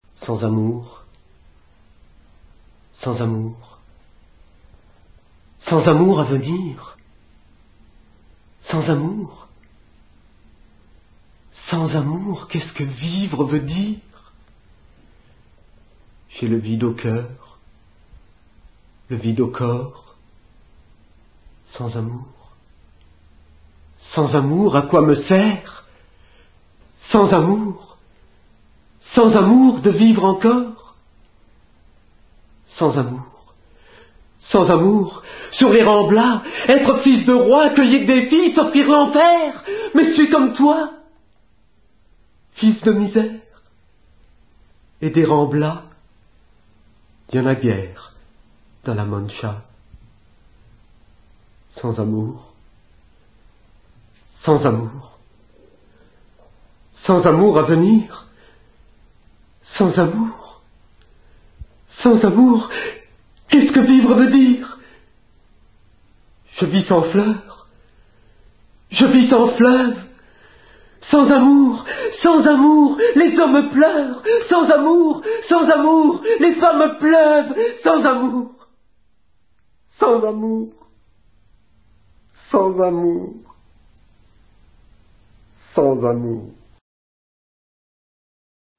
Sans amour, sans amour, sans amour à venir, sans amour, sans amour, qu'est-ce que vivre veut dire? J'ai le vide au cœur, le vide au corps, sans amour. Sans amour, à quoi me sert? Sans amour de vivre encore? Sans amour, sur les remblats, être fils de roi, cueillir des filles, s'offrir l'enfer, mais je suis comme toi, fils de misère, et des remblats, il y en a guère dans la Mancha. Sans amour à venir, sans amour, qu'est-ce que vivre veut dire? Je vis sans fleurs, je vis sans fleuve, sans amour, les hommes pleurent, sans amour, les femmes pleuvent, sans amour, sans amour.